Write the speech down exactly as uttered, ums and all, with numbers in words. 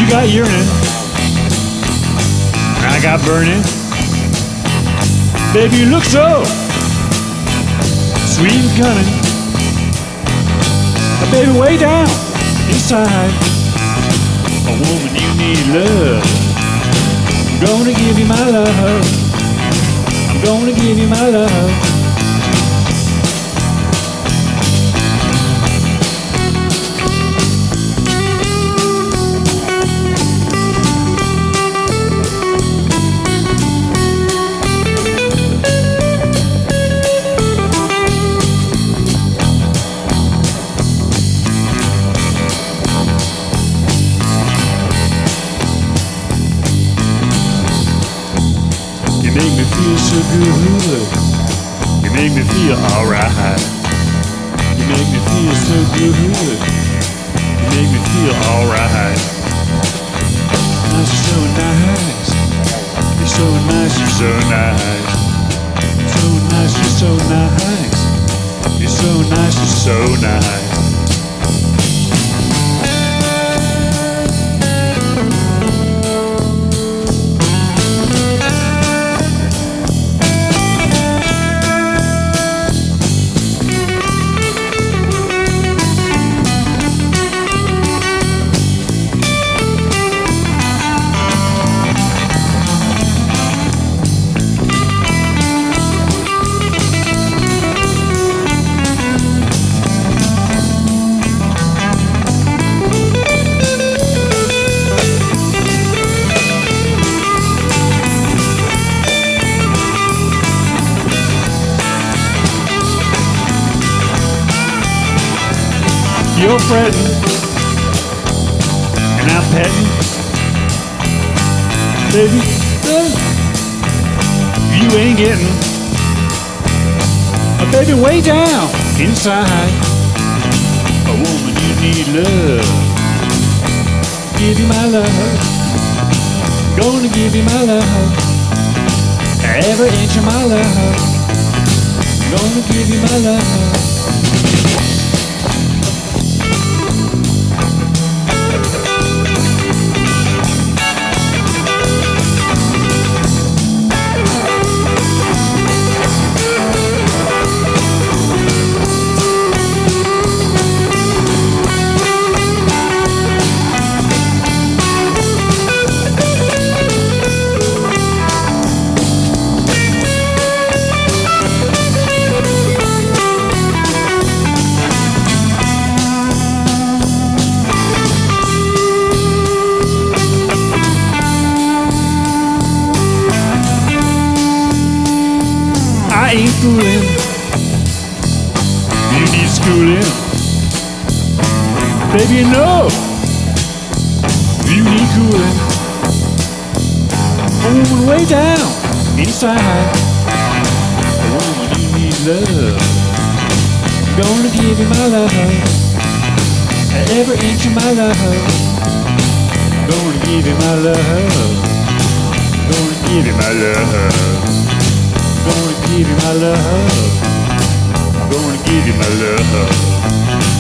got yearning, I got burning. Baby, you look so sweet and cunning. But baby, way down inside, a woman, you need love. I'm gonna give you my love. I'm gonna give you my love. You make me feel so good. You make me feel alright. You make me feel so good. You make me feel alright. You're so nice. You're so nice. You're so nice. So nice. You're so nice. You're so nice. You're so nice. You're fretting, and I'm petting. Baby, uh, you ain't getting. But baby, way down inside, a woman, you need love. Give you my love. Gonna give you my love. Every inch of my love. Gonna give you my love. I ain't fooling. You need schooling. Baby, you know you need cooling. A woman way down inside, a woman, you need love. I'm gonna give you my love, every inch of my love. I'm gonna give you my love. I'm gonna give you my love. Gonna give you my love. I'm gonna give you my love.